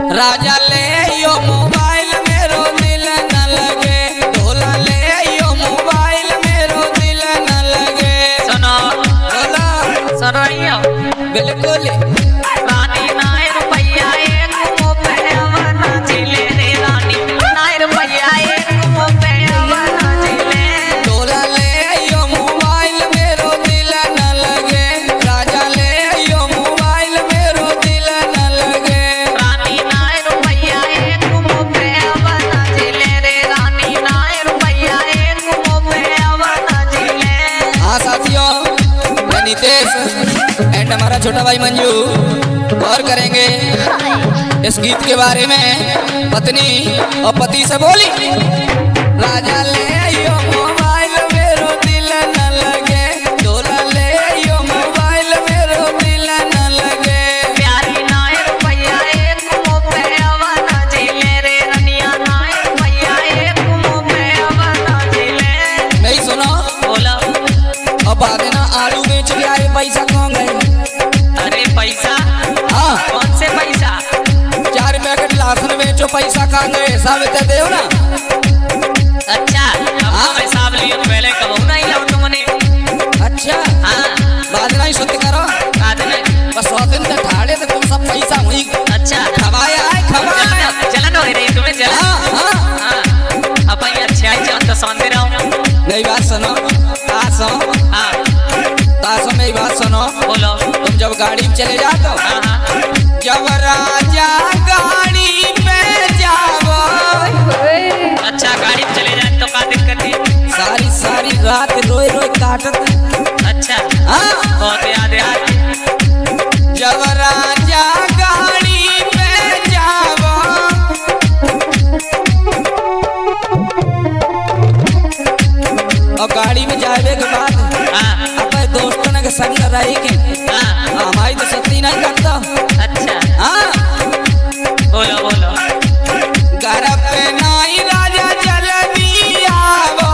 राजा ले यो मोबाइल मेरो दिल न लगे, ढोला ले यो मोबाइल मेरो दिल न लगे। सुनो ढोला सुनो यो बिल्कुल रानी नाय रुपया एक मोपे वना जिले रे रानी नाय रुपया एक मोपे वना जिले। ढोला ले यो मोबाइल मेरो दिल न लगे, राजा ले यो मोबाइल मेरो दिल न लगे। रानी नाय रुपया एक मोपे वना जिले रे रानी नाय रुपया एक मोपे वना जिले। हाँ साथियों, मैं नितेश एंड हमारा छोटा भाई मंजू गौर करेंगे इस गीत के बारे में। पत्नी और पति से बोली, राजा ले यो मोबाइल मेरो दिल न लगे, ढोला ले यो मोबाइल मेरो दिल न लगे। प्यारी नाय रुपया एक मोपे वना जिले रे रनिया नाय रुपया एक मोपे वना जिले। नहीं सुनो, बोलो अब आगे ना आलू बेच के आए, पैसा कहाँ गए? अरे पैसा हाँ, कौन से पैसा? 4 पैकेट लहसुन बेचो, पैसा कहाँ गए? हिसाब इतना देव ना। अच्छा अब हिसाब लियो पहले कहूँ नहीं लो तुमने। अच्छा हाँ बाद नहीं शुद्ध करो, बाद में बस 100 दिन तक ठाड़े तो तुम सब पैसा हुई अच्छा खवाया है खवाया। चलन हो रही तुम्हें चलन। हाँ हाँ हाँ अब ये अच्छा ही चल तो सुनते रहो। मेरी बात सुनो, तासो हाँ तासो मेरी बात सुनो। बोलो तुम जब गाड़ी में चले जाते हो, हाँ हाँ जब राजा गाड़ी पे जाओ, अच्छा गाड़ी में चले जाए तो क्या दिक्कत है? सारी सारी रात रोए रोए काटत। अच्छा हाँ, बहुत याद याद। जब राजा गाड़ी पे जाओ, और गाड़ी में जाए के बाद हाँ अपने दोस्तों के संग रही के हाँ हमारी तो सत्ती नहीं करता। अच्छा हाँ, बोलो बोलो घर पे नाई राजा जल्दी आवो,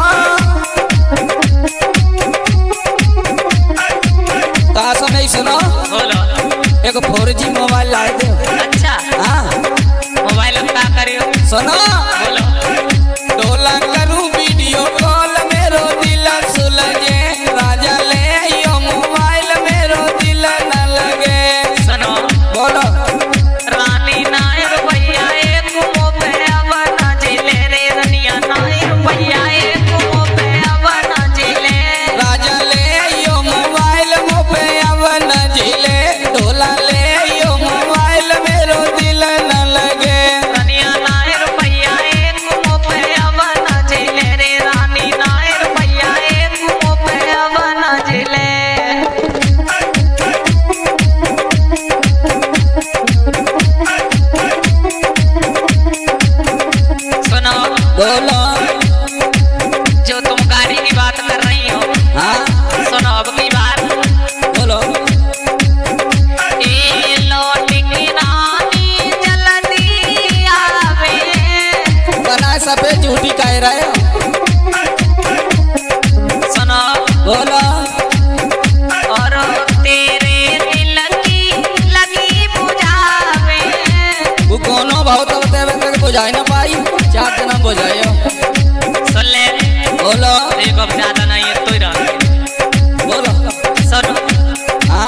तासो नहीं सुनो, बोलो। एक 4G मोबाइल लाए थे। अच्छा हाँ मोबाइल में क्या करियो? सुनो, बोलो ढोला करूँ वीडियो कॉल मेरो दिल सुलझे, राजा ले यो मोबाइल मेरो दिल न लगे। सुनो बोलो, रानी नाय रुपया एक मोपे वना जिले रे रनिया नाय रुपया एक मोपे वना जिले। राजा ले यो मोबाइल मोपे अब न जिले, ढोला ले यो मोबाइल मेरो दिल न लगे। रनिया नाय रुपया एक मोपे वना जिले रे रानी नाय रुपया एक मोपे वना जिले। सुनो बोलो, जो तुम गाड़ी की बात कर रही हो, हाँ सुनो अब की बात। बोलो, ए लौट की रानी जल्दी आवे। बना सफेद झूठी कह रहे हो। सुनो बोलो, और तेरे दिल की लगी बुझावे। वो कोनो बहुत होते तक बुझाई ना पाई, 4 दिन हम बुझाइयो। सुन ले बोलो, देखो अब ज्यादा नहीं है तो ही रह। बोलो, सुनो हाँ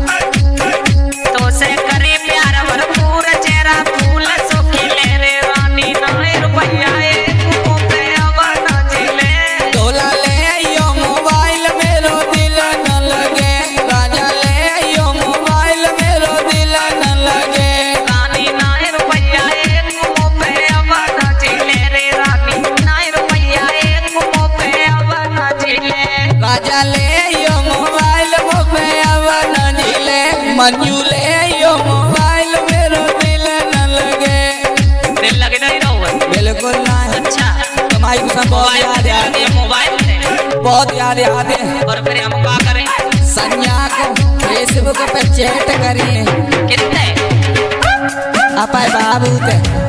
तो से करे प्यार भरपूर चेहरा फूल सो खिले रे रानी नाय रुपया एक मोपे वना जिले। ढोला ले यो मोबाइल मेरो दिल न लगे, राजा ले यो मोबाइल मेरो दिल न लगे। रानी नाय रुपया एक मोपे वना जिले रे रानी नाय रुपया एक मोपे वना जिले। राजा ले यो मोबाइल मोपे अब न जिले, मंजू ले यो मोबाइल मेरो दिल न लगे। दिल लगे नहीं रहो। बिल्कुल ना। अच्छा तुम्हारी कुछ बहुत याद है, मोबाइल से बहुत याद आते। और फिर हम क्या करें? संज्ञा को फेसबुक पे चैट करिए, कितने अपाय बाबू के